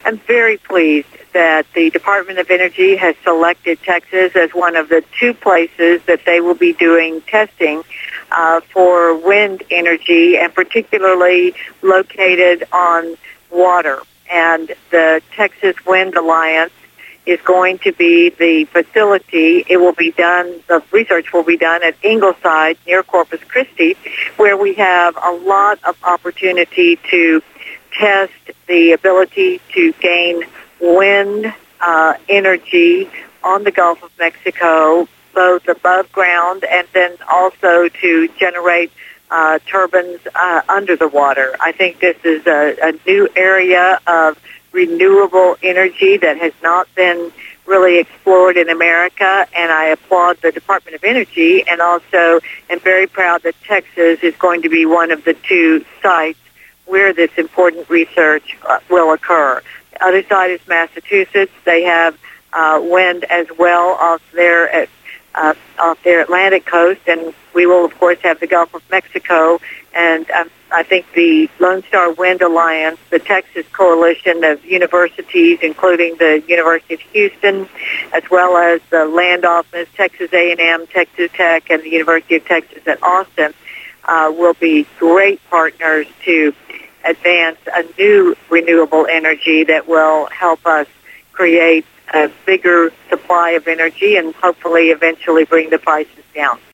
I'm very pleased that the Department of Energy has selected Texas as one of the 2 places that they will be doing testing for wind energy, and particularly located on water. And the Texas Wind Alliance is going to be the facility. It will be done, the research will be done at Ingleside near Corpus Christi, where we have a lot of opportunity to test the ability to gain wind energy on the Gulf of Mexico, both above ground and then also to generate turbines under the water. I think this is a new area of renewable energy that has not been really explored in America, and I applaud the Department of Energy, and also am very proud that Texas is going to be one of the 2 sites where this important research will occur. The other side is Massachusetts. They have wind as well off their Atlantic coast, and we will, of course, have the Gulf of Mexico. And I think the Lone Star Wind Alliance, the Texas coalition of universities, including the University of Houston, as well as the land office, Texas A&M, Texas Tech, and the University of Texas at Austin, will be great partners to advance a new renewable energy that will help us create a bigger supply of energy and hopefully eventually bring the prices down.